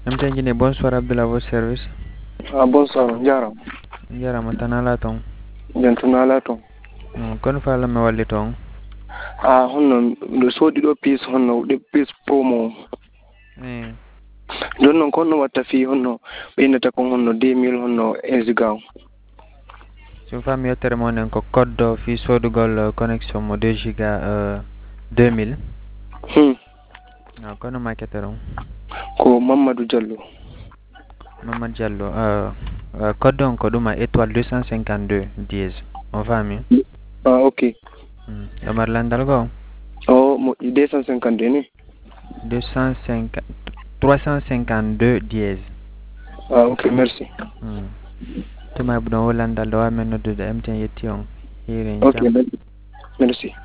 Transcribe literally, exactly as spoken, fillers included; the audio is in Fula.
M T N Guinée, bonsoir Abdullah, votre service. Ah, bonsoir, Jaram. Jarama tanala ton. Jantunala ton. Mm, kono fala me walli ton. Ah, honno, le sodi do piece honno, de piece promo. Eh, Don non konno watta fi honno, ɓeynata kon honno deux mille honno Instagram. so fami yettere mon en ko code fi sodugol connexion mo deux giga euh, deux mille. Hmm. No, kono maketeron. Ko Mamadou Diallo. Mamadou Diallo, euh, euh, code on ko ɗuma étoile deux cent cinquante-deux dièse. On fami? Ah, ok. Mm. Yamar landal go? Oh, mo deux cent cinquante ni. deux cent cinquante, trois cent cinquante-deux dièse. Ah, ok, merci. Mm. Tuma budon wo landal do amen noddude M T N yetti on. Hirin Ok, jam. merci.